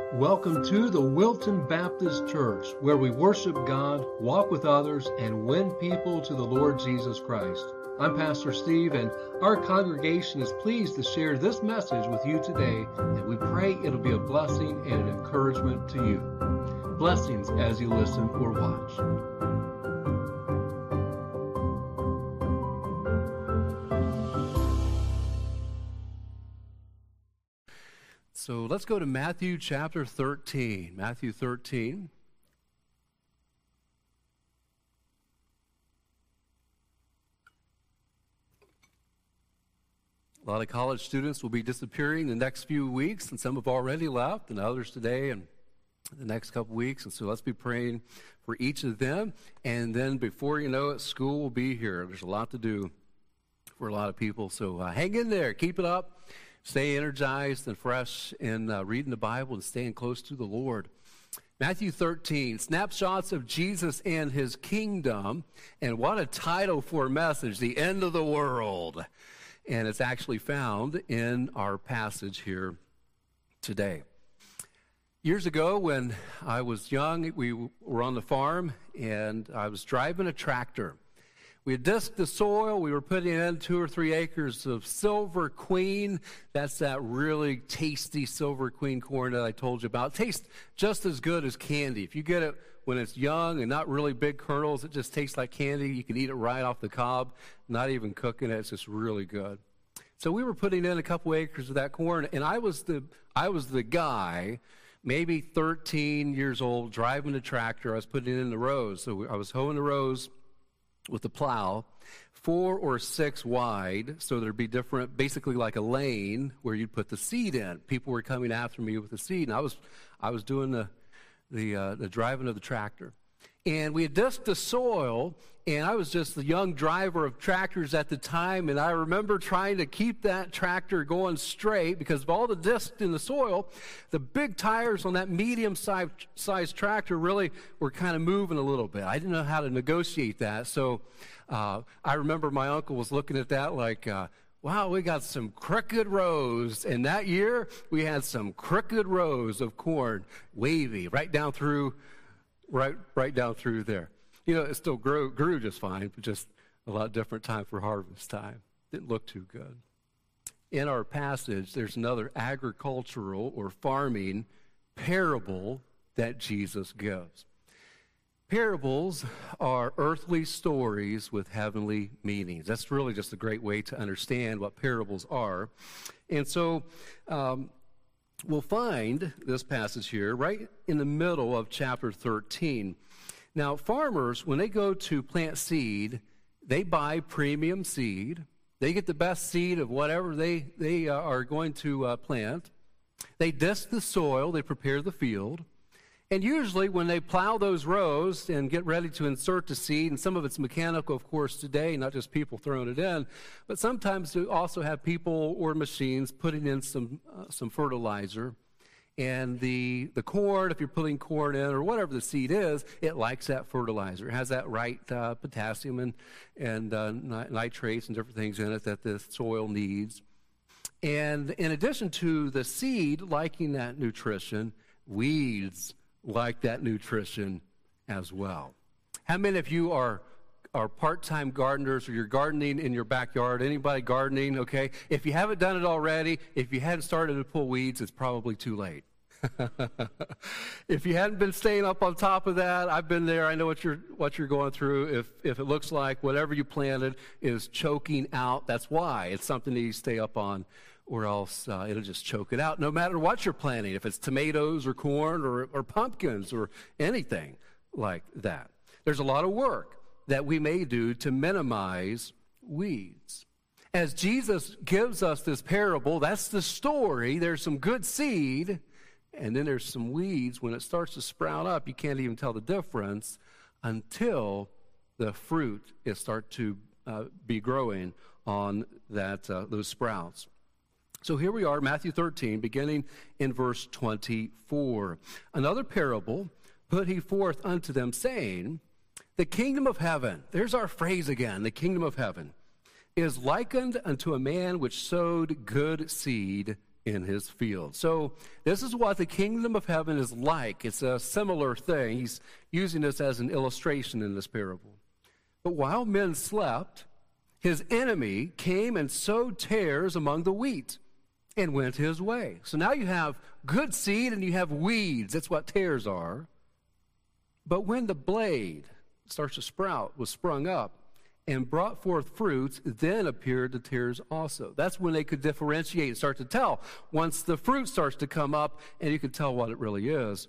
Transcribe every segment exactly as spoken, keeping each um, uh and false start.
Welcome to the Wilton Baptist Church, where we worship God, walk with others, and win people to the Lord Jesus Christ. I'm Pastor Steve, and our congregation is pleased to share this message with you today, and we pray it'll be a blessing and an encouragement to you. Blessings as you listen or watch. So let's go to Matthew chapter thirteen. Matthew thirteen. A lot of college students will be disappearing the next few weeks, and some have already left, and others today and the next couple weeks. And so let's be praying for each of them. And then before you know it, school will be here. There's a lot to do for a lot of people. So uh, hang in there. Keep it up. Stay energized and fresh in uh, reading the Bible and staying close to the Lord. Matthew thirteen, snapshots of Jesus and his kingdom. And what a title for a message, the end of the world. And it's actually found in our passage here today. Years ago when I was young, we were on the farm and I was driving a tractor. We had disked the soil. We were putting in two or three acres of Silver Queen. That's that really tasty Silver Queen corn that I told you about. It tastes just as good as candy. If you get it when it's young and not really big kernels, it just tastes like candy. You can eat it right off the cob, not even cooking it. It's just really good. So we were putting in a couple acres of that corn, and I was the I was the guy, maybe thirteen years old, driving the tractor. I was putting in the rows. So I was hoeing the rows with the plow, four or six wide, so there'd be different, basically like a lane where you'd put the seed in. People were coming after me with the seed, and I was I was doing the the uh, the driving of the tractor. And we had disked the soil, and I was just the young driver of tractors at the time, and I remember trying to keep that tractor going straight because of all the discs in the soil. The big tires on that medium-sized tractor really were kind of moving a little bit. I didn't know how to negotiate that, so uh, I remember my uncle was looking at that like, uh, wow, we got some crooked rows. And that year, we had some crooked rows of corn, wavy, right down through Right, right down through there. You know, it still grew, grew just fine, but just a lot different time for harvest time. Didn't look too good. In our passage, there's another agricultural or farming parable that Jesus gives. Parables are earthly stories with heavenly meanings. That's really just a great way to understand what parables are. And so, um, we'll find this passage here right in the middle of chapter thirteen. Now, farmers, when they go to plant seed, they buy premium seed. They get the best seed of whatever they, they uh, are going to uh, plant. They disc the soil. They prepare the field. And usually when they plow those rows and get ready to insert the seed, and some of it's mechanical, of course, today, not just people throwing it in, but sometimes you also have people or machines putting in some uh, some fertilizer. And the, the corn, if you're putting corn in or whatever the seed is, it likes that fertilizer. It has that right uh, potassium and, and uh, nitrates and different things in it that the soil needs. And in addition to the seed liking that nutrition, weeds like that nutrition as well. How many of you are are part-time gardeners, or you're gardening in your backyard? Anybody gardening? Okay. If you haven't done it already, if you hadn't started to pull weeds, it's probably too late. If you hadn't been staying up on top of that, I've been there. I know what you're what you're going through. If if it looks like whatever you planted is choking out, that's why. It's something that you stay up on, or else uh, it'll just choke it out, no matter what you're planting, if it's tomatoes or corn or, or pumpkins or anything like that. There's a lot of work that we may do to minimize weeds. As Jesus gives us this parable, that's the story. There's some good seed, and then there's some weeds. When it starts to sprout up, you can't even tell the difference until the fruit is start to uh, be growing on that uh, those sprouts. So here we are, Matthew thirteen, beginning in verse twenty-four. Another parable put he forth unto them, saying, the kingdom of heaven, there's our phrase again, the kingdom of heaven, is likened unto a man which sowed good seed in his field. So this is what the kingdom of heaven is like. It's a similar thing. He's using this as an illustration in this parable. But while men slept, his enemy came and sowed tares among the wheat and went his way. So now you have good seed and you have weeds. That's what tares are. But when the blade starts to sprout, was sprung up, and brought forth fruits, then appeared the tares also. That's when they could differentiate and start to tell. Once the fruit starts to come up, and you can tell what it really is.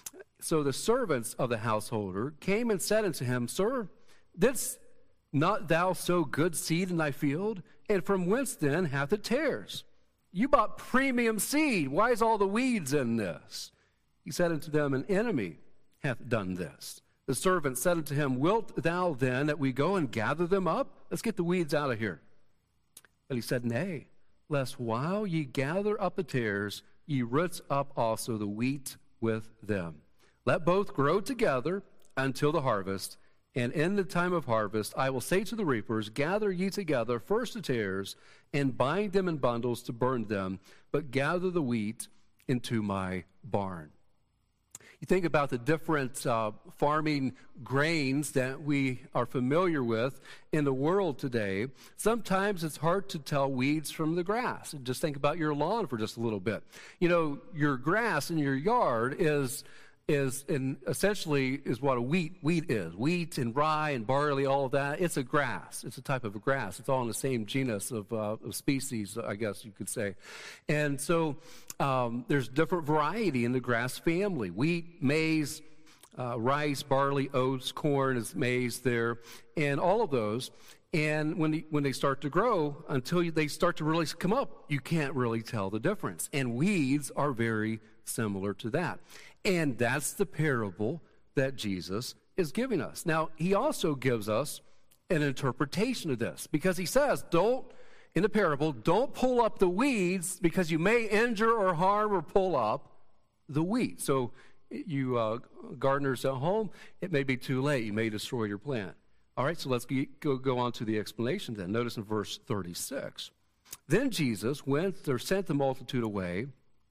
So the servants of the householder came and said unto him, Sir, didst not thou sow good seed in thy field? And from whence then hath it tares? You bought premium seed. Why is all the weeds in this? He said unto them, An enemy hath done this. The servant said unto him, Wilt thou then that we go and gather them up? Let's get the weeds out of here. But he said, Nay, lest while ye gather up the tares, ye root up also the wheat with them. Let both grow together until the harvest. And in the time of harvest, I will say to the reapers, Gather ye together first the tares, and bind them in bundles to burn them, but gather the wheat into my barn. You think about the different uh, farming grains that we are familiar with in the world today. Sometimes it's hard to tell weeds from the grass. Just think about your lawn for just a little bit. You know, your grass in your yard is is in essentially is what a wheat wheat is. Wheat and rye and barley, all of that. It's a grass. It's a type of a grass. It's all in the same genus of, uh, of species, I guess you could say. And so um, there's different variety in the grass family. Wheat, maize, uh, rice, barley, oats, corn is maize there, and all of those. And when, the, when they start to grow, until you, they start to really come up, you can't really tell the difference. And weeds are very similar to that. And that's the parable that Jesus is giving us. Now, he also gives us an interpretation of this, because he says, don't, in the parable, don't pull up the weeds, because you may injure or harm or pull up the wheat. So you uh, gardeners at home, it may be too late. You may destroy your plant. All right, so let's go, go on to the explanation then. Notice in verse thirty-six. Then Jesus went or sent the multitude away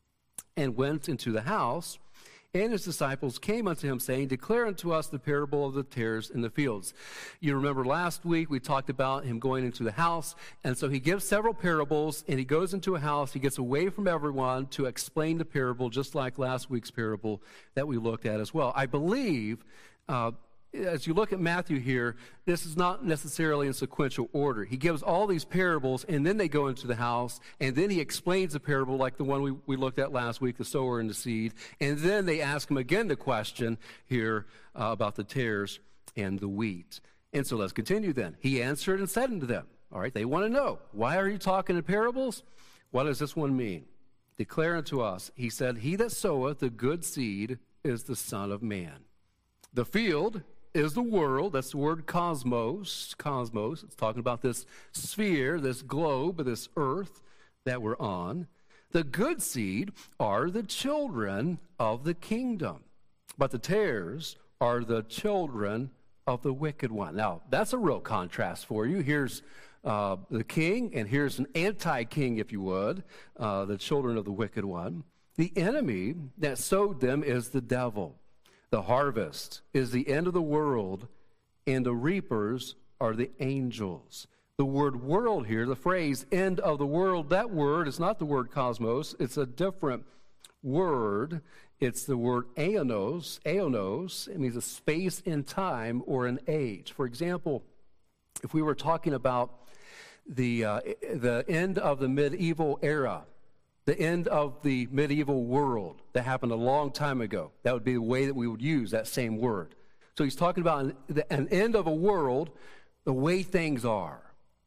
and went into the house, and his disciples came unto him, saying, Declare unto us the parable of the tares in the fields. You remember last week we talked about him going into the house, and so he gives several parables, and he goes into a house. He gets away from everyone to explain the parable, just like last week's parable that we looked at as well. I believe, uh, as you look at Matthew here, this is not necessarily in sequential order. He gives all these parables, and then they go into the house, and then he explains a parable like the one we, we looked at last week, the sower and the seed, and then they ask him again the question here uh, about the tares and the wheat. And so let's continue then. He answered and said unto them, all right, they want to know, why are you talking in parables? What does this one mean? Declare unto us, he said, He that soweth the good seed is the Son of Man. The field is the world. That's the word cosmos. Cosmos. It's talking about this sphere, this globe, this earth that we're on. The good seed are the children of the kingdom, but the tares are the children of the wicked one. Now, that's a real contrast for you. Here's uh, the king, and here's an anti-king, if you would, uh, the children of the wicked one. The enemy that sowed them is the devil. The harvest is the end of the world, and the reapers are the angels. The word world here, the phrase end of the world, that word is not the word cosmos. It's a different word. It's the word aeonos. Aeonos, it means a space in time or an age. For example, if we were talking about the, uh, the end of the medieval era, the end of the medieval world that happened a long time ago. That would be the way that we would use that same word. So he's talking about an, an end of a world, the way things are,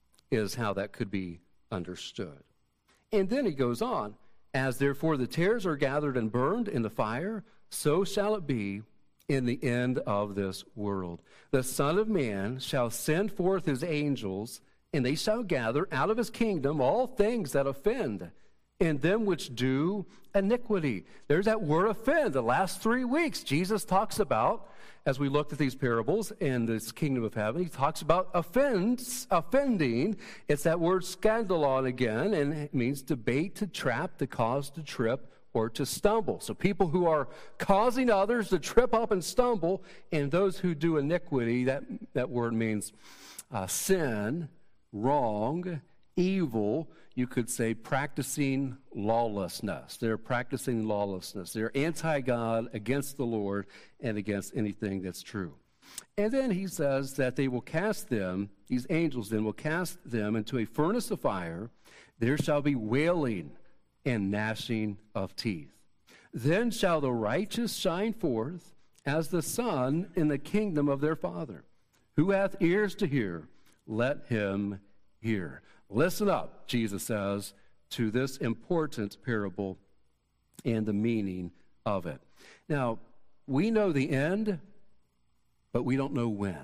is how that could be understood. And then he goes on, As therefore the tares are gathered and burned in the fire, so shall it be in the end of this world. The Son of Man shall send forth his angels, and they shall gather out of his kingdom all things that offend, and them which do iniquity. There's that word offend. The last three weeks, Jesus talks about, as we looked at these parables in this kingdom of heaven, he talks about offense, offending. It's that word scandalon again, and it means to bait, to trap, to cause, to trip, or to stumble. So people who are causing others to trip up and stumble, and those who do iniquity, that, that word means uh, sin, wrong, evil. You could say practicing lawlessness. They're practicing lawlessness. They're anti-God, against the Lord, and against anything that's true. And then he says that they will cast them, these angels then will cast them into a furnace of fire. There shall be wailing and gnashing of teeth. Then shall the righteous shine forth as the sun in the kingdom of their Father. Who hath ears to hear, let him hear. Listen up, Jesus says, to this important parable and the meaning of it. Now, we know the end, but we don't know when.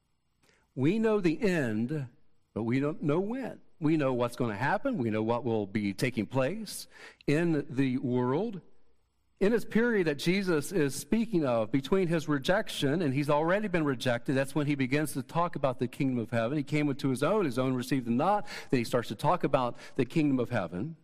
We know the end, but we don't know when. We know what's going to happen. We know what will be taking place in the world. In this period that Jesus is speaking of, between his rejection, and he's already been rejected, that's when he begins to talk about the kingdom of heaven. He came into his own, his own received him not. Then he starts to talk about the kingdom of heaven.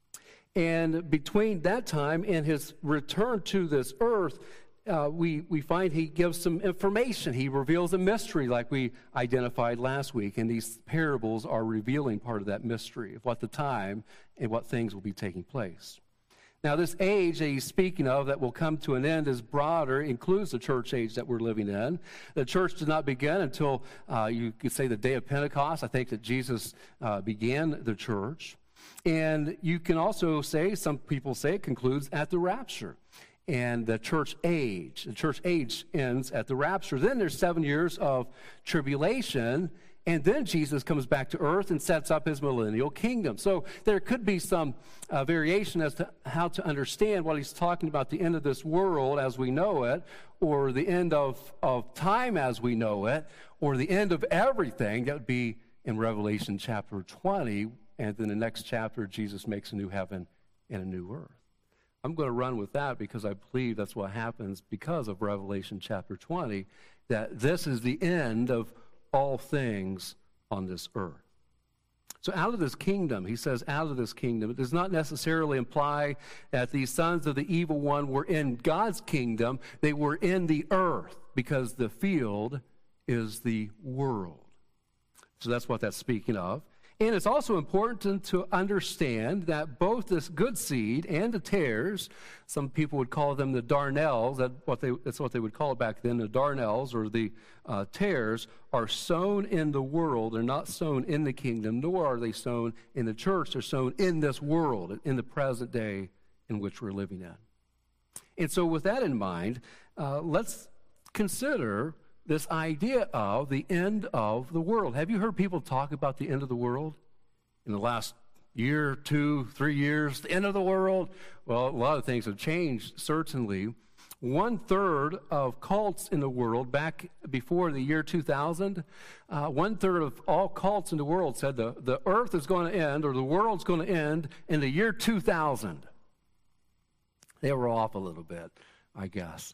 And between that time and his return to this earth, uh, we, we find he gives some information. He reveals a mystery like we identified last week. And these parables are revealing part of that mystery of what the time and what things will be taking place. Now, this age that he's speaking of that will come to an end is broader, includes the church age that we're living in. The church did not begin until, uh, you could say, the day of Pentecost. I think that Jesus uh, began the church. And you can also say, some people say it concludes at the rapture. And the church age, the church age ends at the rapture. Then there's seven years of tribulation. And then Jesus comes back to earth and sets up his millennial kingdom. So there could be some uh, variation as to how to understand what he's talking about, the end of this world as we know it, or the end of, of time as we know it, or the end of everything. That would be in Revelation chapter twenty. And then the next chapter, Jesus makes a new heaven and a new earth. I'm going to run with that because I believe that's what happens because of Revelation chapter twenty, that this is the end of all things on this earth. So out of this kingdom, he says, out of this kingdom, it does not necessarily imply that these sons of the evil one were in God's kingdom. They were in the earth because the field is the world. So that's what that's speaking of. And it's also important to understand that both this good seed and the tares, some people would call them the darnels, that what they, that's what they would call it back then, the darnels or the uh, tares, are sown in the world. They're not sown in the kingdom, nor are they sown in the church. They're sown in this world, in the present day in which we're living in. And so with that in mind, uh, let's consider this idea of the end of the world. Have you heard people talk about the end of the world in the last year, two, three years? The end of the world? Well, a lot of things have changed, certainly. One third of cults in the world back before the year two thousand, uh, one third of all cults in the world said the, the earth is going to end, or the world's going to end in the year two thousand. They were off a little bit, I guess.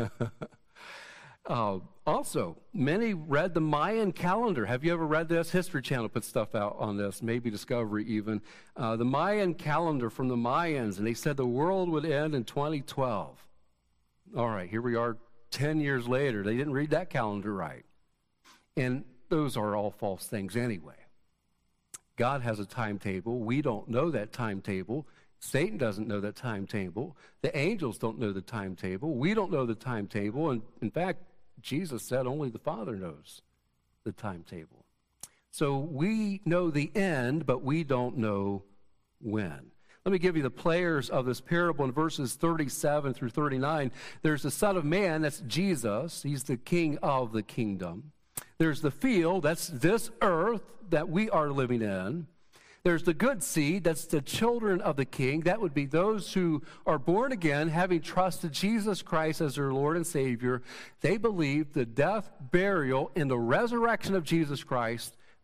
Uh, also, many read the Mayan calendar. Have you ever read this? History Channel put stuff out on this, maybe Discovery even. Uh, the Mayan calendar from the Mayans, and they said the world would end in twenty twelve. All right, here we are ten years later. They didn't read that calendar right. And those are all false things anyway. God has a timetable. We don't know that timetable. Satan doesn't know that timetable. The angels don't know the timetable. We don't know the timetable. And in fact, Jesus said only the Father knows the timetable. So we know the end, but we don't know when. Let me give you the players of this parable in verses thirty-seven through thirty-nine. There's the Son of Man, that's Jesus. He's the King of the kingdom. There's the field, that's this earth that we are living in. There's the good seed, that's the children of the King. That would be those who are born again, having trusted Jesus Christ as their Lord and Savior. They believe the death, burial, and the resurrection of Jesus Christ.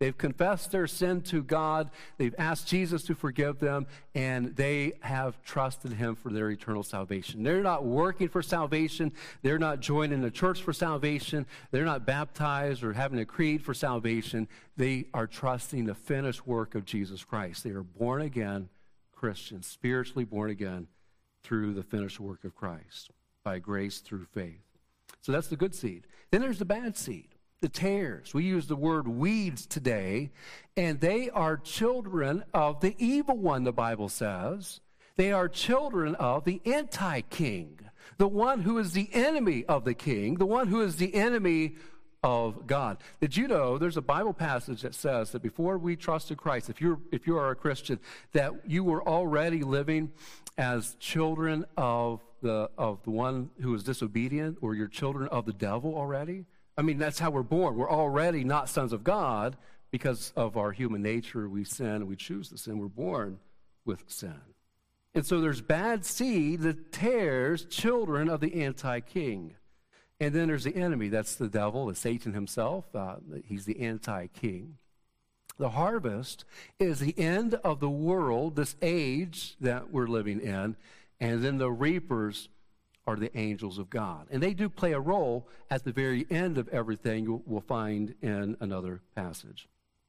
They've confessed their sin to God. They've asked Jesus to forgive them, and they have trusted him for their eternal salvation. They're not working for salvation. They're not joining the church for salvation. They're not baptized or having a creed for salvation. They are trusting the finished work of Jesus Christ. They are born again Christians, spiritually born again through the finished work of Christ, by grace through faith. So that's the good seed. Then there's the bad seed. The tares. We use the word weeds today, and they are children of the evil one, the Bible says. They are children of the anti-king, the one who is the enemy of the king, the one who is the enemy of God. Did you know there's a Bible passage that says that before we trusted Christ, if you're if you are a Christian, that you were already living as children of the of the one who is disobedient, or you're children of the devil already? I mean, that's how we're born. We're already not sons of God because of our human nature. We sin and we choose to sin. We're born with sin. And so there's bad seed that tears children of the anti-king. And then there's the enemy. That's the devil, the Satan himself. Uh, he's the anti-king. The harvest is the end of the world, this age that we're living in. And then the reapers are the angels of God. And they do play a role at the very end of everything you will find in another passage.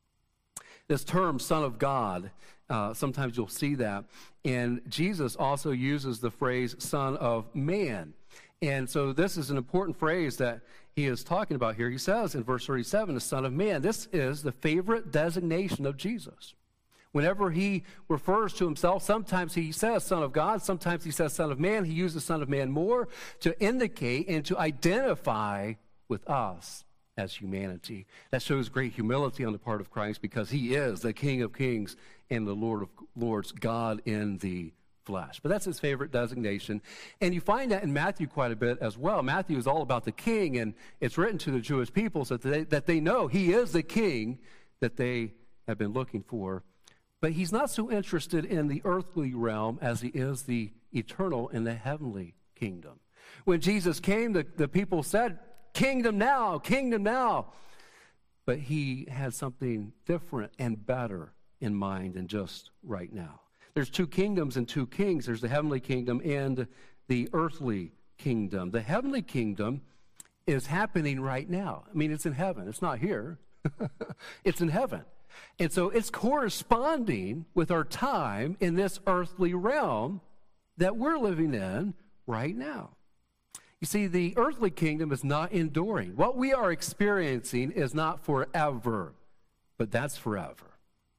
This term, Son of God, uh, sometimes you'll see that. And Jesus also uses the phrase Son of Man. And so this is an important phrase that he is talking about here. He says in verse thirty-seven, the Son of Man. This is the favorite designation of Jesus. Whenever he refers to himself, sometimes he says Son of God, sometimes he says Son of Man. He uses Son of Man more to indicate and to identify with us as humanity. That shows great humility on the part of Christ, because he is the King of Kings and the Lord of Lords, God in the flesh. But that's his favorite designation. And you find that in Matthew quite a bit as well. Matthew is all about the king, and it's written to the Jewish people so that they, that they know he is the king that they have been looking for. But he's not so interested in the earthly realm as he is the eternal and the heavenly kingdom. When Jesus came, the, the people said, kingdom now, kingdom now. But he had something different and better in mind than just right now. There's two kingdoms and two kings. There's the heavenly kingdom and the earthly kingdom. The heavenly kingdom is happening right now. I mean, it's in heaven. It's not here. It's in heaven. And so it's corresponding with our time in this earthly realm that we're living in right now. You see, the earthly kingdom is not enduring. What we are experiencing is not forever, but that's forever.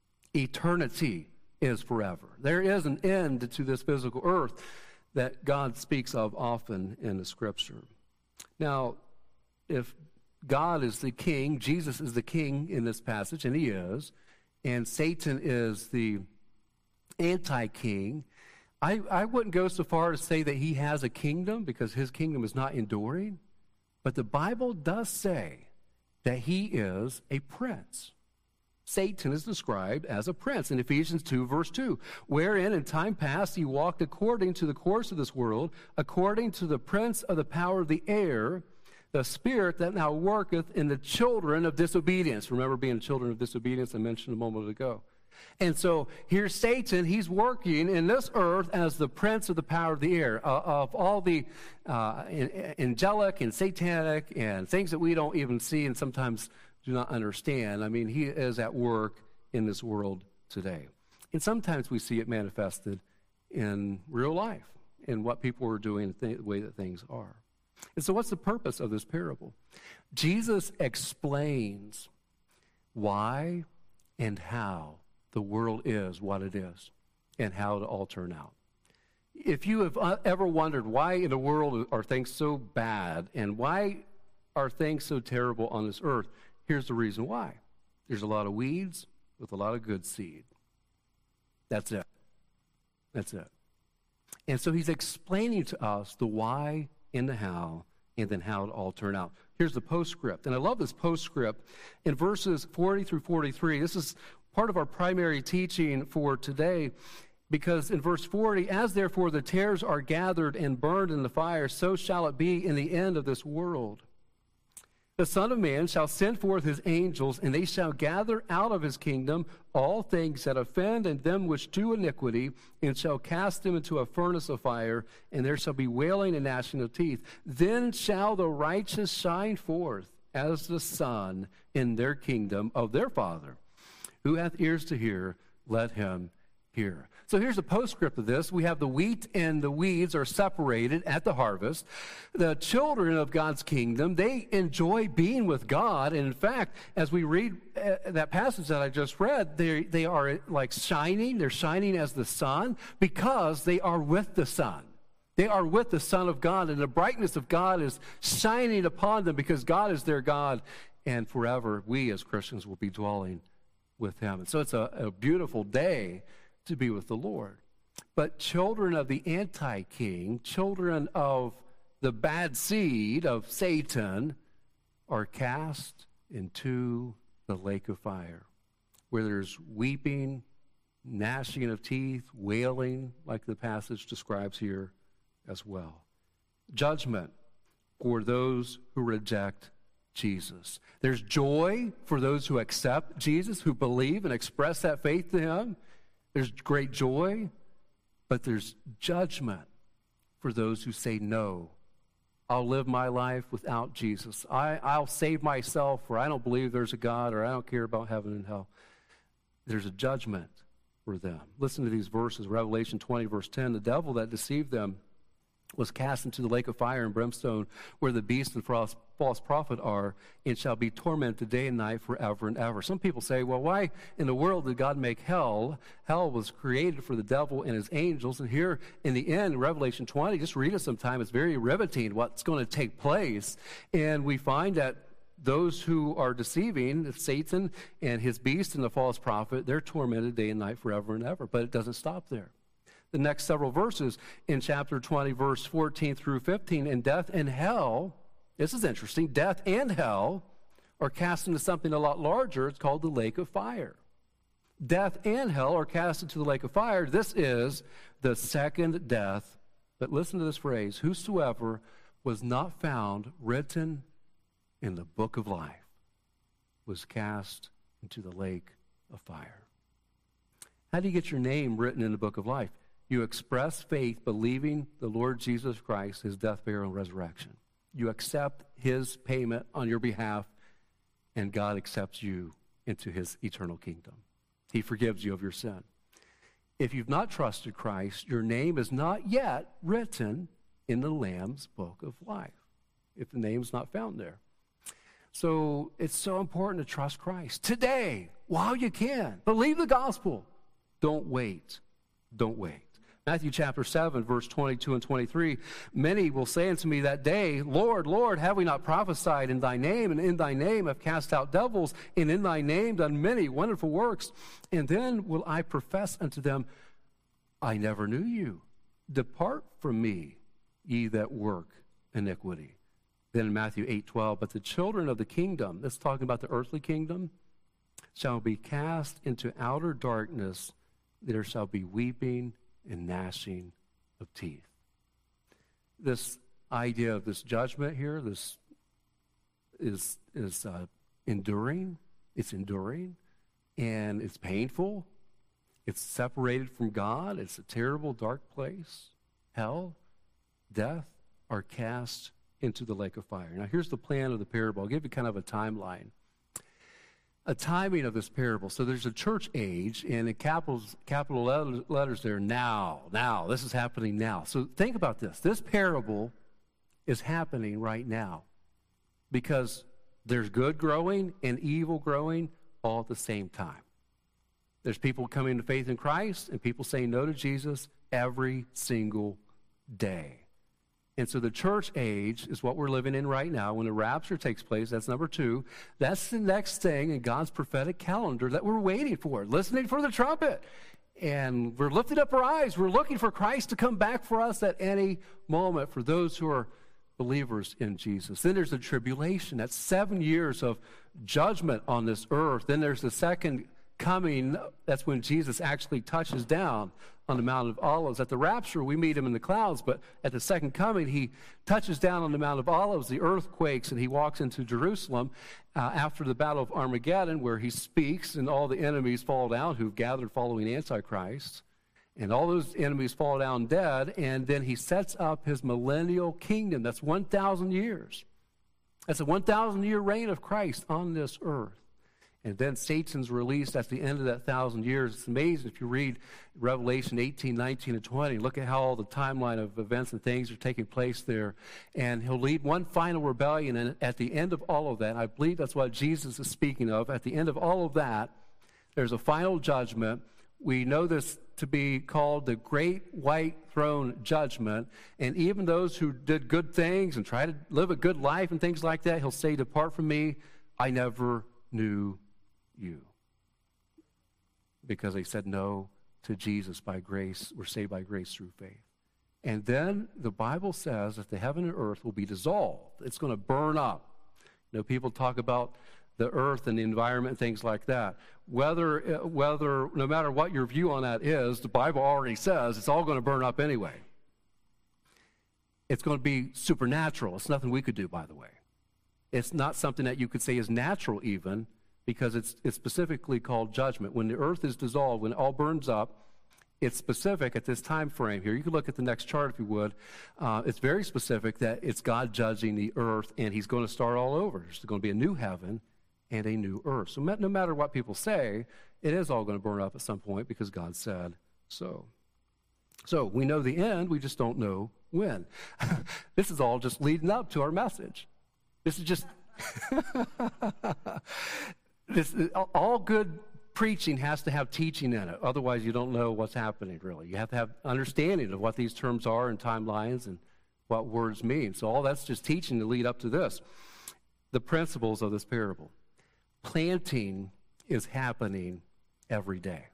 Eternity is forever. There is an end to this physical earth that God speaks of often in the Scripture. Now, if God is the king, Jesus is the king in this passage, and he is, and Satan is the anti-king, I, I wouldn't go so far to say that he has a kingdom, because his kingdom is not enduring, but the Bible does say that he is a prince. Satan is described as a prince in Ephesians two, verse two, wherein in time past he walked according to the course of this world, according to the prince of the power of the air, the spirit that now worketh in the children of disobedience. Remember being children of disobedience I mentioned a moment ago. And so here's Satan. He's working in this earth as the prince of the power of the air, uh, of all the uh, angelic and satanic and things that we don't even see and sometimes do not understand. I mean, he is at work in this world today. And sometimes we see it manifested in real life, in what people are doing, the way that things are. And so what's the purpose of this parable? Jesus explains why and how the world is what it is and how it all turn out. If you have ever wondered why in the world are things so bad and why are things so terrible on this earth, here's the reason why. There's a lot of weeds with a lot of good seed. That's it. That's it. And so he's explaining to us the why and the how, and then how it all turned out. Here's the postscript. And I love this postscript. In verses forty through forty-three, this is part of our primary teaching for today, because in verse forty, as therefore the tares are gathered and burned in the fire, so shall it be in the end of this world. The Son of Man shall send forth his angels, and they shall gather out of his kingdom all things that offend and them which do iniquity, and shall cast them into a furnace of fire, and there shall be wailing and gnashing of teeth. Then shall the righteous shine forth as the sun in their kingdom of their Father. Who hath ears to hear, let him hear. So here's a postscript of this. We have the wheat and the weeds are separated at the harvest. The children of God's kingdom, they enjoy being with God. And in fact, as we read uh, that passage that I just read, they, they are like shining. They're shining as the sun because they are with the sun. They are with the Son of God, and the brightness of God is shining upon them because God is their God, and forever we as Christians will be dwelling with him. And so it's a, a beautiful day to be with the Lord. But children of the anti-king, children of the bad seed of Satan, are cast into the lake of fire, where there's weeping, gnashing of teeth, wailing, like the passage describes here as well. Judgment for those who reject Jesus. There's joy for those who accept Jesus, who believe and express that faith to him. There's great joy, but there's judgment for those who say no. I'll live my life without Jesus. I, I'll save myself, or I don't believe there's a God, or I don't care about heaven and hell. There's a judgment for them. Listen to these verses. Revelation twenty, verse ten. The devil that deceived them was cast into the lake of fire and brimstone, where the beast and false, false prophet are, and shall be tormented day and night forever and ever. Some people say, well, why in the world did God make hell? Hell was created for the devil and his angels, and here in the end, Revelation twenty, just read it sometime, it's very riveting what's going to take place, and we find that those who are deceiving, Satan and his beast and the false prophet, they're tormented day and night forever and ever, but it doesn't stop there. The next several verses in chapter twenty, verse fourteen through fifteen, and death and hell, this is interesting, death and hell are cast into something a lot larger. It's called the lake of fire. Death and hell are cast into the lake of fire. This is the second death. But listen to this phrase, whosoever was not found written in the book of life was cast into the lake of fire. How do you get your name written in the book of life? You express faith, believing the Lord Jesus Christ, his death, burial, and resurrection. You accept his payment on your behalf, and God accepts you into his eternal kingdom. He forgives you of your sin. If you've not trusted Christ, your name is not yet written in the Lamb's book of life, if the name's not found there. So it's so important to trust Christ today, while you can. Believe the gospel. Don't wait. Don't wait. Matthew chapter seven, verse twenty-two and twenty-three, many will say unto me that day, Lord, Lord, have we not prophesied in thy name, and in thy name have cast out devils, and in thy name done many wonderful works? And then will I profess unto them, I never knew you. Depart from me, ye that work iniquity. Then in Matthew eight twelve, but the children of the kingdom, that's talking about the earthly kingdom, shall be cast into outer darkness. There shall be weeping and gnashing of teeth. This idea of this judgment here, this is is uh, enduring. It's enduring, and it's painful. It's separated from God. It's a terrible, dark place. Hell, death are cast into the lake of fire. Now, here's the plan of the parable. I'll give you kind of a timeline. A timing of this parable. So there's a church age, and in capitals, capital letters there, now, now. This is happening now. So think about this. This parable is happening right now because there's good growing and evil growing all at the same time. There's people coming to faith in Christ and people saying no to Jesus every single day. And so the church age is what we're living in right now. When the rapture takes place, that's number two. That's the next thing in God's prophetic calendar that we're waiting for, listening for the trumpet. And we're lifting up our eyes. We're looking for Christ to come back for us at any moment for those who are believers in Jesus. Then there's the tribulation. That's seven years of judgment on this earth. Then there's the second coming, that's when Jesus actually touches down on the Mount of Olives. At the rapture, we meet him in the clouds, but at the second coming, he touches down on the Mount of Olives, the earth quakes, and he walks into Jerusalem uh, after the Battle of Armageddon, where he speaks, and all the enemies fall down who've gathered following Antichrist. And all those enemies fall down dead, and then he sets up his millennial kingdom. That's one thousand years. That's a one thousand year reign of Christ on this earth. And then Satan's released at the end of that thousand years. It's amazing if you read Revelation eighteen, nineteen, and twenty. Look at how all the timeline of events and things are taking place there. And he'll lead one final rebellion. And at the end of all of that, and I believe that's what Jesus is speaking of, at the end of all of that, there's a final judgment. We know this to be called the Great White Throne Judgment. And even those who did good things and try to live a good life and things like that, he'll say, "Depart from me, I never knew you," because they said no to Jesus by grace. We're saved by grace through faith. And then the Bible says that the heaven and earth will be dissolved. It's going to burn up. You know, people talk about the earth and the environment and things like that. Whether, whether, no matter what your view on that is, the Bible already says it's all going to burn up anyway. It's going to be supernatural. It's nothing we could do, by the way. It's not something that you could say is natural even, because it's, it's specifically called judgment. When the earth is dissolved, when it all burns up, it's specific at this time frame here. You can look at the next chart if you would. Uh, it's very specific that it's God judging the earth, and he's going to start all over. There's going to be a new heaven and a new earth. So no matter what people say, it is all going to burn up at some point because God said so. So we know the end, we just don't know when. This is all just leading up to our message. This is just... This, all good preaching has to have teaching in it. Otherwise, you don't know what's happening, really. You have to have understanding of what these terms are and timelines and what words mean. So all that's just teaching to lead up to this. The principles of this parable. Planting is happening every day.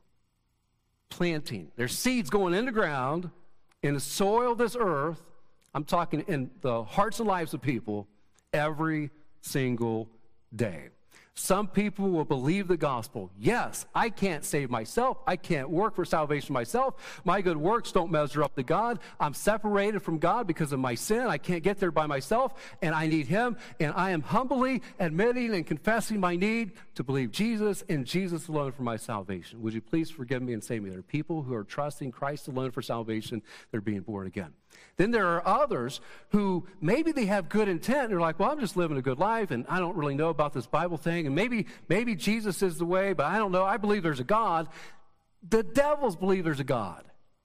Planting. There's seeds going in the ground, in the soil of this earth. I'm talking in the hearts and lives of people every single day. Some people will believe the gospel. Yes, I can't save myself. I can't work for salvation myself. My good works don't measure up to God. I'm separated from God because of my sin. I can't get there by myself, and I need him. And I am humbly admitting and confessing my need to believe Jesus and Jesus alone for my salvation. Would you please forgive me and save me? There are people who are trusting Christ alone for salvation. They're being born again. Then there are others who maybe they have good intent. They're like, well, I'm just living a good life, and I don't really know about this Bible thing, and maybe maybe Jesus is the way, but I don't know. I believe there's a God. The devils believe there's a God,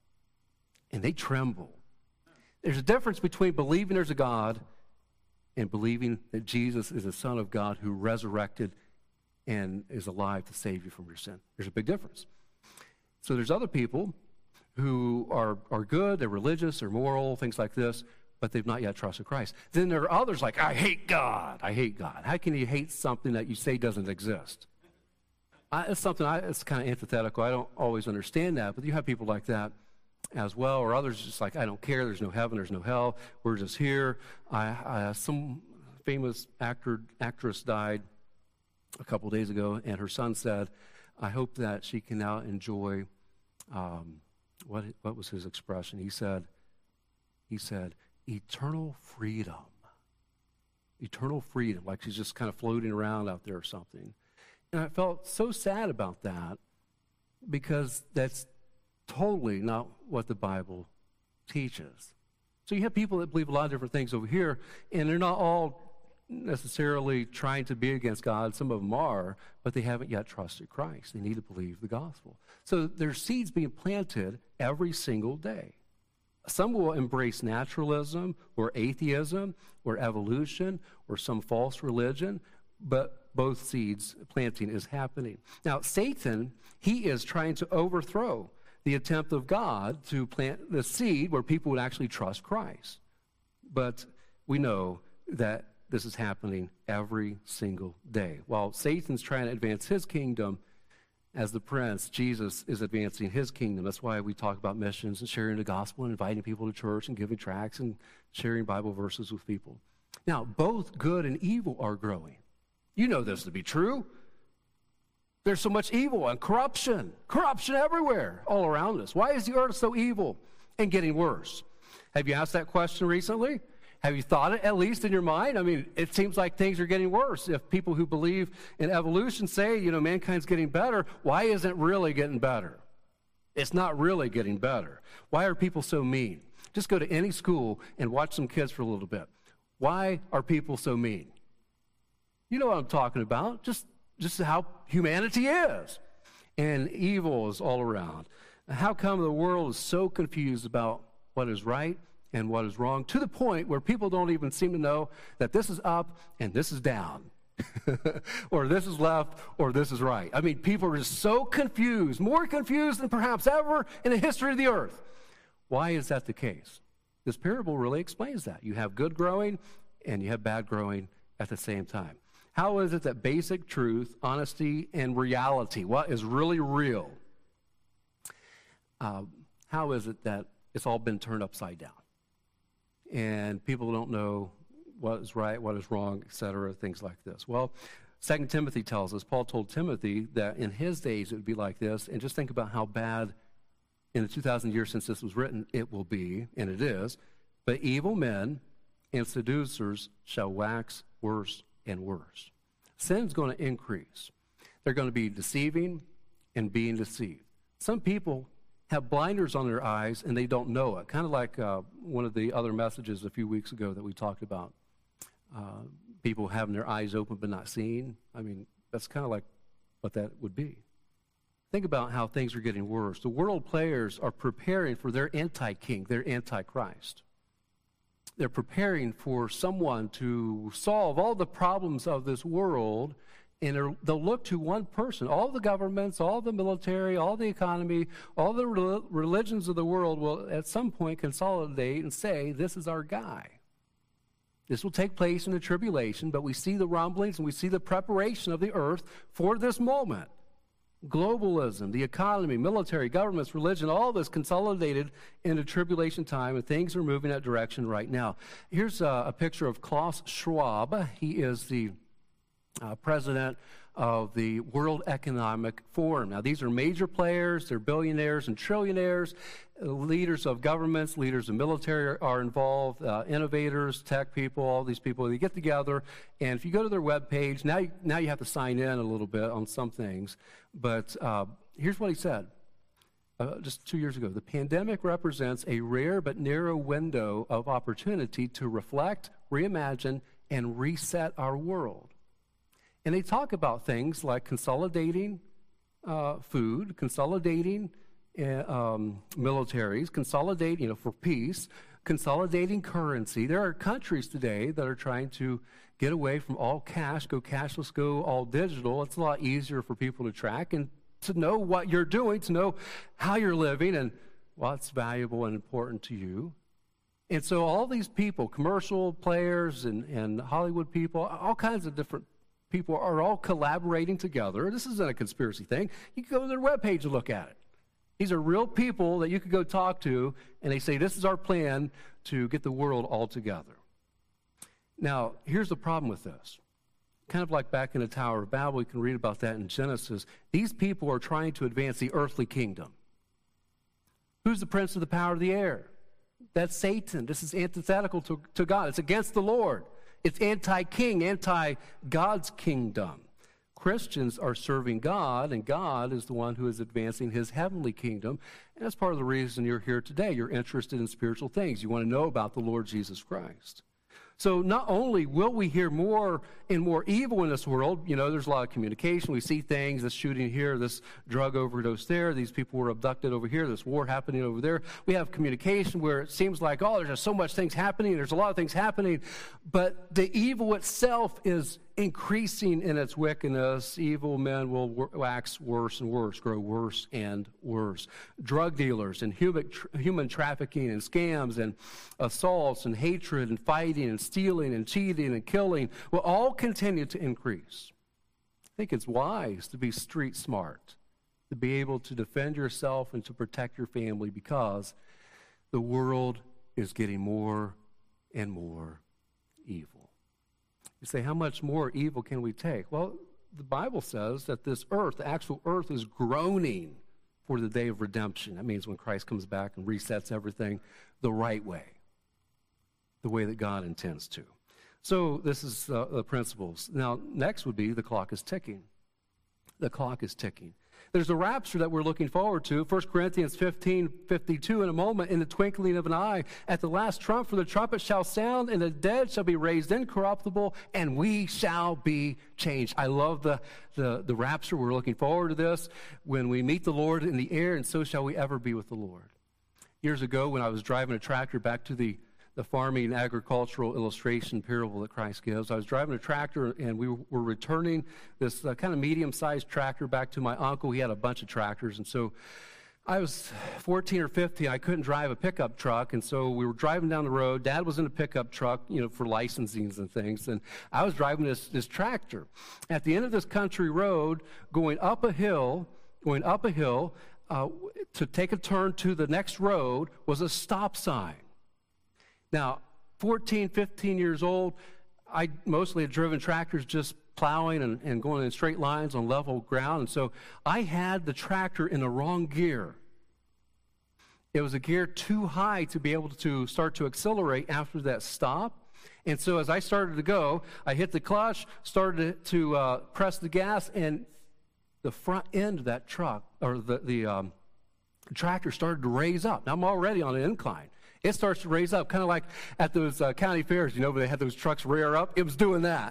and they tremble. There's a difference between believing there's a God and believing that Jesus is the Son of God who resurrected and is alive to save you from your sin. There's a big difference. So there's other people who are, are good, they're religious, they're moral, things like this, but they've not yet trusted Christ. Then there are others like, I hate God. I hate God. How can you hate something that you say doesn't exist? I, it's something, I, it's kind of antithetical. I don't always understand that, but you have people like that as well, or others just like, I don't care. There's no heaven. There's no hell. We're just here. I, I, some famous actor, actress died a couple days ago, and her son said, I hope that she can now enjoy um, What what was his expression? He said, he said, eternal freedom. Eternal freedom, like she's just kind of floating around out there or something. And I felt so sad about that because that's totally not what the Bible teaches. So you have people that believe a lot of different things over here, and they're not all necessarily trying to be against God. Some of them are, but they haven't yet trusted Christ. They need to believe the gospel. So there's seeds being planted every single day. Some will embrace naturalism or atheism or evolution or some false religion, but both seeds planting is happening. Now, Satan, he is trying to overthrow the attempt of God to plant the seed where people would actually trust Christ. But we know that this is happening every single day. While Satan's trying to advance his kingdom as the prince, Jesus is advancing his kingdom. That's why we talk about missions and sharing the gospel and inviting people to church and giving tracts and sharing Bible verses with people. Now, both good and evil are growing. You know this to be true. There's so much evil and corruption, corruption everywhere, all around us. Why is the earth so evil and getting worse? Have you asked that question recently? Have you thought it at least in your mind? I mean, it seems like things are getting worse. If people who believe in evolution say, you know, mankind's getting better, why isn't it really getting better? It's not really getting better. Why are people so mean? Just go to any school and watch some kids for a little bit. Why are people so mean? You know what I'm talking about. Just, just how humanity is. And evil is all around. How come the world is so confused about what is right and what is wrong, to the point where people don't even seem to know that this is up and this is down, or this is left or this is right? I mean, people are just so confused, more confused than perhaps ever in the history of the earth. Why is that the case? This parable really explains that. You have good growing and you have bad growing at the same time. How is it that basic truth, honesty, and reality, what is really real, uh, how is it that it's all been turned upside down? And people don't know what is right, what is wrong, et cetera, things like this. Well, Second Timothy tells us, Paul told Timothy that in his days it would be like this, and just think about how bad in the two thousand years since this was written it will be, and it is. But evil men and seducers shall wax worse and worse. Sin's going to increase. They're going to be deceiving and being deceived. Some people have blinders on their eyes and they don't know it, kind of like uh, one of the other messages a few weeks ago that we talked about. Uh, people having their eyes open but not seeing. I mean, that's kind of like what that would be. Think about how things are getting worse. The world players are preparing for their anti-king, their anti-Christ. They're preparing for someone to solve all the problems of this world, and they'll look to one person. All the governments, all the military, all the economy, all the religions of the world will at some point consolidate and say, this is our guy. This will take place in the tribulation, but we see the rumblings and we see the preparation of the earth for this moment. Globalism, the economy, military, governments, religion, all this consolidated in the tribulation time, and things are moving that direction right now. Here's a, a picture of Klaus Schwab. He is the uh, president of the World Economic Forum. Now, these are major players. They're billionaires and trillionaires. Leaders of governments, leaders of military are, are involved, uh, innovators, tech people, all these people. They get together, and if you go to their webpage, now you, now you have to sign in a little bit on some things. But uh, here's what he said uh, just two years ago. The pandemic represents a rare but narrow window of opportunity to reflect, reimagine, and reset our world. And they talk about things like consolidating uh, food, consolidating uh, um, militaries, consolidating, you know, for peace, consolidating currency. There are countries today that are trying to get away from all cash, go cashless, go all digital. It's a lot easier for people to track and to know what you're doing, to know how you're living and what's valuable and important to you. And so all these people, commercial players and, and Hollywood people, all kinds of different people are all collaborating together. This isn't a conspiracy thing. You can go to their webpage and look at it. These are real people that you could go talk to, and they say, this is our plan to get the world all together. Now, here's the problem with this. Kind of like back in the Tower of Babel, you can read about that in Genesis. These people are trying to advance the earthly kingdom. Who's the prince of the power of the air? That's Satan. This is antithetical to, to God. It's against the Lord. It's anti-king, anti-God's kingdom. Christians are serving God, and God is the one who is advancing his heavenly kingdom. And that's part of the reason you're here today. You're interested in spiritual things. You want to know about the Lord Jesus Christ. So not only will we hear more and more evil in this world, you know, there's a lot of communication. We see things, this shooting here, this drug overdose there, these people were abducted over here, this war happening over there. We have communication where it seems like, oh, there's just so much things happening, there's a lot of things happening, but the evil itself is increasing in its wickedness. Evil men will wax worse and worse, grow worse and worse. Drug dealers and human, human trafficking and scams and assaults and hatred and fighting and stealing and cheating and killing will all continue to increase. I think it's wise to be street smart, to be able to defend yourself and to protect your family, because the world is getting more and more evil. You say, how much more evil can we take? Well, the Bible says that this earth, the actual earth, is groaning for the day of redemption. That means when Christ comes back and resets everything the right way, the way that God intends to. So this is uh, the principles. Now, next would be the clock is ticking. The clock is ticking. There's a rapture that we're looking forward to. First Corinthians fifteen fifty-two, in a moment, in the twinkling of an eye, at the last trump, for the trumpet shall sound, and the dead shall be raised incorruptible, and we shall be changed. I love the, the, the rapture. We're looking forward to this. When we meet the Lord in the air, and so shall we ever be with the Lord. Years ago, when I was driving a tractor back to the the farming and agricultural illustration parable that Christ gives. I was driving a tractor, and we were returning this uh, kind of medium-sized tractor back to my uncle. He had a bunch of tractors, and so I was fourteen or fifteen. I couldn't drive a pickup truck, and so we were driving down the road. Dad was in a pickup truck, you know, for licensings and things, and I was driving this, this tractor. At the end of this country road, going up a hill, going up a hill, uh, to take a turn to the next road was a stop sign. Now, fourteen, fifteen years old, I mostly had driven tractors just plowing and, and going in straight lines on level ground. And so I had the tractor in the wrong gear. It was a gear too high to be able to start to accelerate after that stop. And so as I started to go, I hit the clutch, started to uh, press the gas, and the front end of that truck, or the, the um, tractor started to raise up. Now, I'm already on an incline. It starts to raise up, kind of like at those uh, county fairs, you know, where they had those trucks rear up. It was doing that.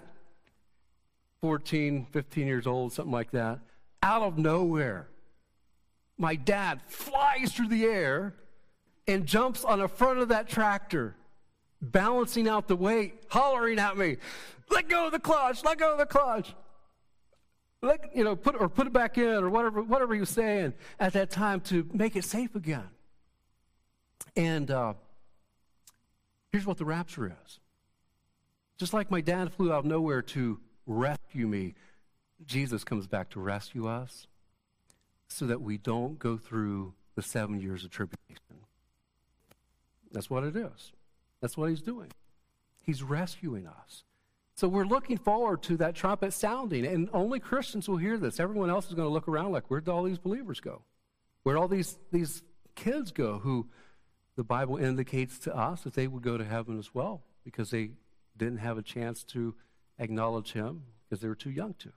fourteen, fifteen years old, something like that. Out of nowhere, my dad flies through the air and jumps on the front of that tractor, balancing out the weight, hollering at me, "Let go of the clutch, let go of the clutch." Let, you know, put or put it back in, or whatever, whatever he was saying at that time to make it safe again. And uh, here's what the rapture is. Just like my dad flew out of nowhere to rescue me, Jesus comes back to rescue us so that we don't go through the seven years of tribulation. That's what it is. That's what he's doing. He's rescuing us. So we're looking forward to that trumpet sounding, and only Christians will hear this. Everyone else is going to look around like, where'd all these believers go? Where'd all these, these kids go who the Bible indicates to us that they would go to heaven as well because they didn't have a chance to acknowledge him because they were too young to.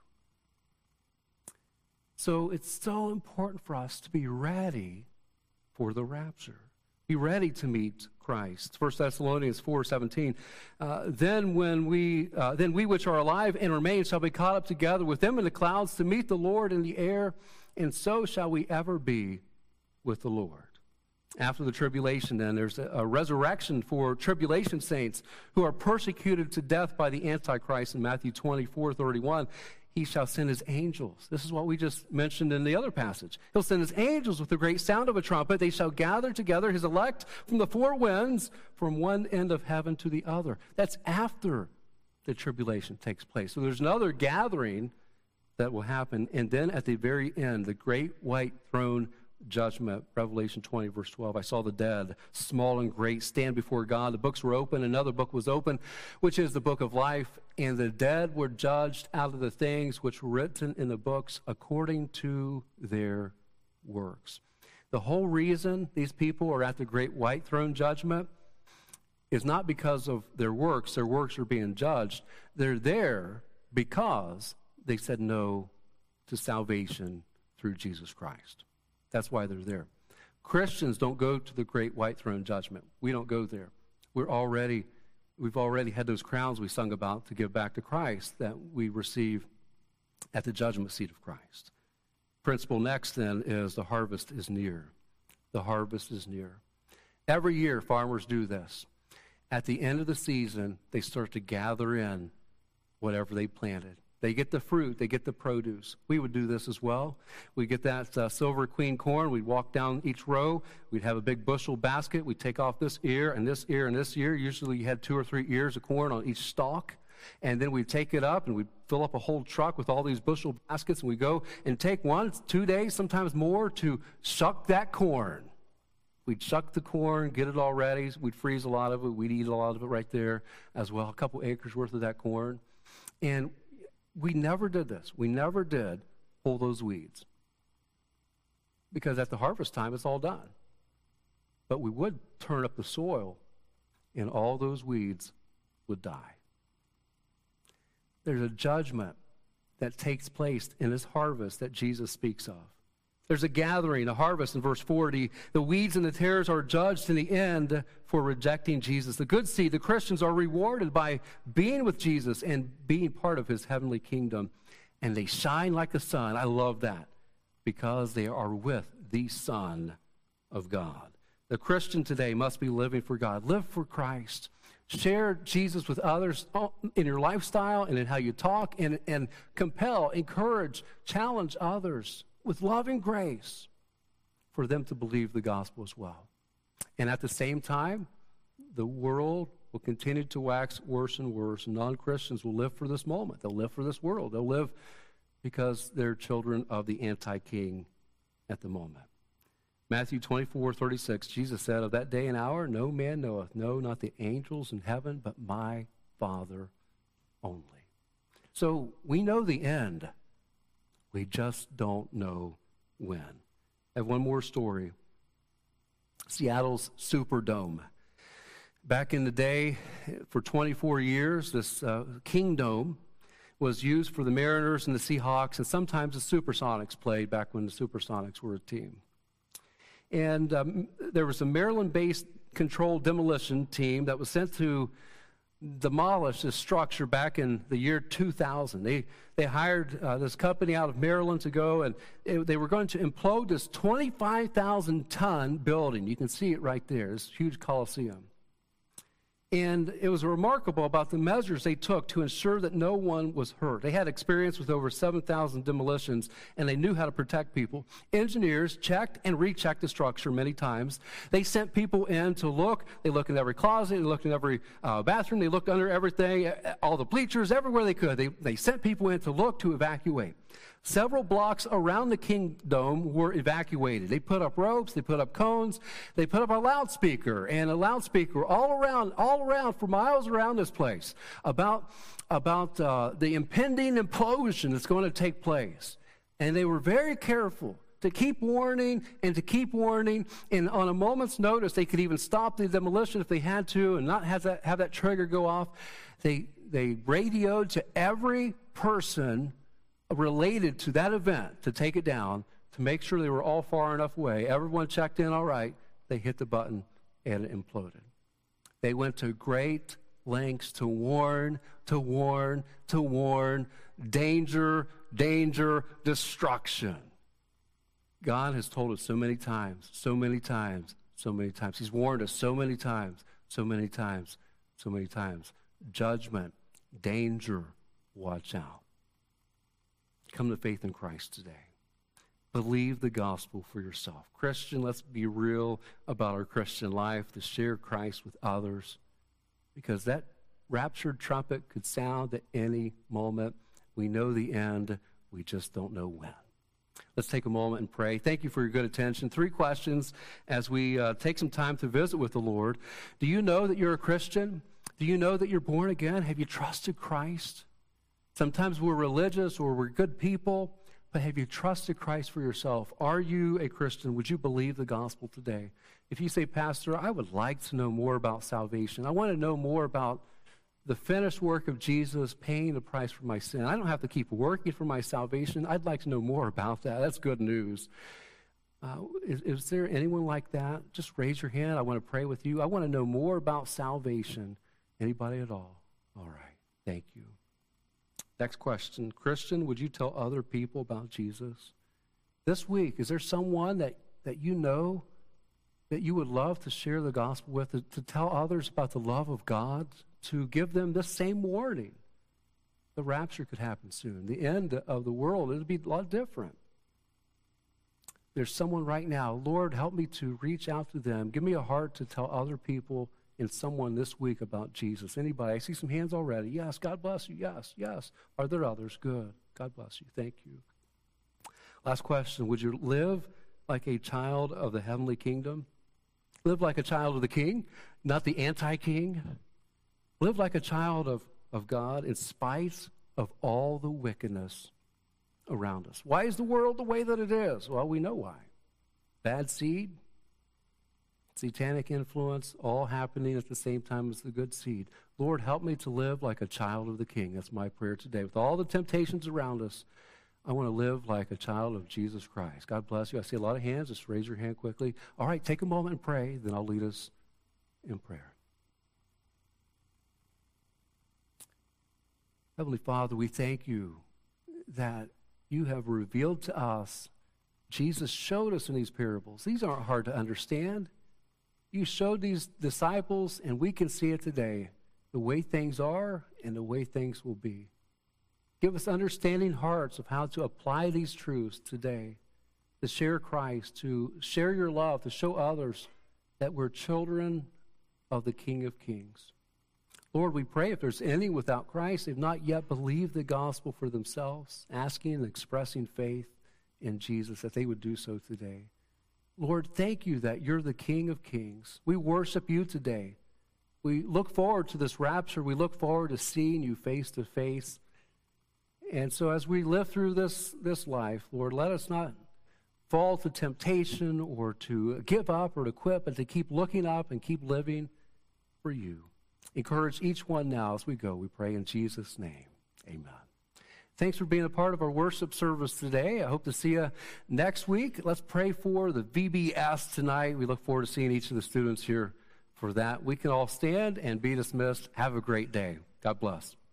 So it's so important for us to be ready for the rapture. Be ready to meet Christ. First Thessalonians four seventeen. Uh, then when we, uh, then we which are alive and remain shall be caught up together with them in the clouds to meet the Lord in the air, and so shall we ever be with the Lord. After the tribulation, then, there's a, a resurrection for tribulation saints who are persecuted to death by the Antichrist in Matthew twenty-four thirty-one. He shall send his angels. This is what we just mentioned in the other passage. He'll send his angels with the great sound of a trumpet. They shall gather together his elect from the four winds, from one end of heaven to the other. That's after the tribulation takes place. So there's another gathering that will happen. And then at the very end, the great white throne judgment, Revelation twenty, verse twelve. I saw the dead, small and great, stand before God. The books were open. Another book was open, which is the book of life. And the dead were judged out of the things which were written in the books according to their works. The whole reason these people are at the great white throne judgment is not because of their works. Their works are being judged. They're there because they said no to salvation through Jesus Christ. That's why they're there. Christians don't go to the great white throne judgment. We don't go there. We're already, we've already had those crowns we sung about to give back to Christ that we receive at the judgment seat of Christ. Principle next, then, is the harvest is near. The harvest is near. Every year, farmers do this. At the end of the season, they start to gather in whatever they planted. They get the fruit. They get the produce. We would do this as well. We'd get that uh, Silver Queen corn. We'd walk down each row. We'd have a big bushel basket. We'd take off this ear and this ear and this ear. Usually you had two or three ears of corn on each stalk. And then we'd take it up and we'd fill up a whole truck with all these bushel baskets. And we'd go and take one, two days, sometimes more, to shuck that corn. We'd shuck the corn, get it all ready. We'd freeze a lot of it. We'd eat a lot of it right there as well, a couple acres worth of that corn. And we never did this. We never did pull those weeds. Because at the harvest time, it's all done. But we would turn up the soil, and all those weeds would die. There's a judgment that takes place in this harvest that Jesus speaks of. There's a gathering, a harvest in verse forty. The weeds and the tares are judged in the end for rejecting Jesus. The good seed, the Christians, are rewarded by being with Jesus and being part of his heavenly kingdom. And they shine like the sun. I love that, because they are with the Son of God. The Christian today must be living for God. Live for Christ. Share Jesus with others in your lifestyle and in how you talk, and, and compel, encourage, challenge others with loving grace for them to believe the gospel as well. And at the same time, the world will continue to wax worse and worse. And non-Christians will live for this moment. They'll live for this world. They'll live because they're children of the anti-king at the moment. Matthew twenty-four thirty-six, Jesus said, of that day and hour no man knoweth, no, not the angels in heaven, but my Father only. So we know the end. We just don't know when. I have one more story. Seattle's Superdome. Back in the day, for twenty-four years, this uh, Kingdome was used for the Mariners and the Seahawks, and sometimes the Supersonics played back when the Supersonics were a team. And um, there was a Maryland-based controlled demolition team that was sent to demolish this structure back in the year two thousand. They they hired uh, this company out of Maryland to go, and it, they were going to implode this twenty-five thousand ton building. You can see it right there, this huge coliseum. And it was remarkable about the measures they took to ensure that no one was hurt. They had experience with over seven thousand demolitions, and they knew how to protect people. Engineers checked and rechecked the structure many times. They sent people in to look. They looked in every closet. They looked in every uh, bathroom. They looked under everything, all the bleachers, everywhere they could. They, they sent people in to look, to evacuate. Several blocks around the Kingdome were evacuated. They put up ropes, they put up cones, they put up a loudspeaker and a loudspeaker all around, all around for miles around this place about, about uh, the impending implosion that's going to take place. And they were very careful to keep warning and to keep warning. And on a moment's notice, they could even stop the demolition if they had to and not have that, have that trigger go off. They, they radioed to every person related to that event to take it down, to make sure they were all far enough away. Everyone checked in all right. They hit the button and it imploded. They went to great lengths to warn, to warn, to warn, danger, danger, destruction. God has told us so many times, so many times, so many times. He's warned us so many times, so many times, so many times. Judgment, danger, watch out. Come to faith in Christ today. Believe the gospel for yourself. Christian, let's be real about our Christian life, to share Christ with others, because that raptured trumpet could sound at any moment. We know the end. We just don't know when. Let's take a moment and pray. Thank you for your good attention. Three questions as we uh, take some time to visit with the Lord. Do you know that you're a Christian? Do you know that you're born again? Have you trusted Christ? Sometimes we're religious or we're good people, but have you trusted Christ for yourself? Are you a Christian? Would you believe the gospel today? If you say, Pastor, I would like to know more about salvation. I want to know more about the finished work of Jesus paying the price for my sin. I don't have to keep working for my salvation. I'd like to know more about that. That's good news. Uh, is, is there anyone like that? Just raise your hand. I want to pray with you. I want to know more about salvation. Anybody at all? All right. Thank you. Next question. Christian, would you tell other people about Jesus? This week, is there someone that, that you know that you would love to share the gospel with, to, to tell others about the love of God, to give them this same warning? The rapture could happen soon. The end of the world, it would be a lot different. There's someone right now. Lord, help me to reach out to them. Give me a heart to tell other people and someone this week about Jesus. Anybody? I see some hands already. Yes, God bless you. Yes, yes. Are there others? Good. God bless you. Thank you. Last question. Would you live like a child of the heavenly kingdom? Live like a child of the king, not the anti-king. Live like a child of, of God in spite of all the wickedness around us. Why is the world the way that it is? Well, we know why. Bad seed, satanic influence, all happening at the same time as the good seed. Lord, help me to live like a child of the King. That's my prayer today. With all the temptations around us, I want to live like a child of Jesus Christ. God bless you. I see a lot of hands. Just raise your hand quickly. All right, take a moment and pray. Then I'll lead us in prayer. Heavenly Father, we thank you that you have revealed to us. Jesus showed us in these parables. These aren't hard to understand. You showed these disciples, and we can see it today, the way things are and the way things will be. Give us understanding hearts of how to apply these truths today, to share Christ, to share your love, to show others that we're children of the King of Kings. Lord, we pray if there's any without Christ, they've not yet believed the gospel for themselves, asking and expressing faith in Jesus, that they would do so today. Lord, thank you that you're the King of Kings. We worship you today. We look forward to this rapture. We look forward to seeing you face to face. And so as we live through this, this life, Lord, let us not fall to temptation or to give up or to quit, but to keep looking up and keep living for you. Encourage each one now as we go. We pray in Jesus' name. Amen. Thanks for being a part of our worship service today. I hope to see you next week. Let's pray for the V B S tonight. We look forward to seeing each of the students here for that. We can all stand and be dismissed. Have a great day. God bless.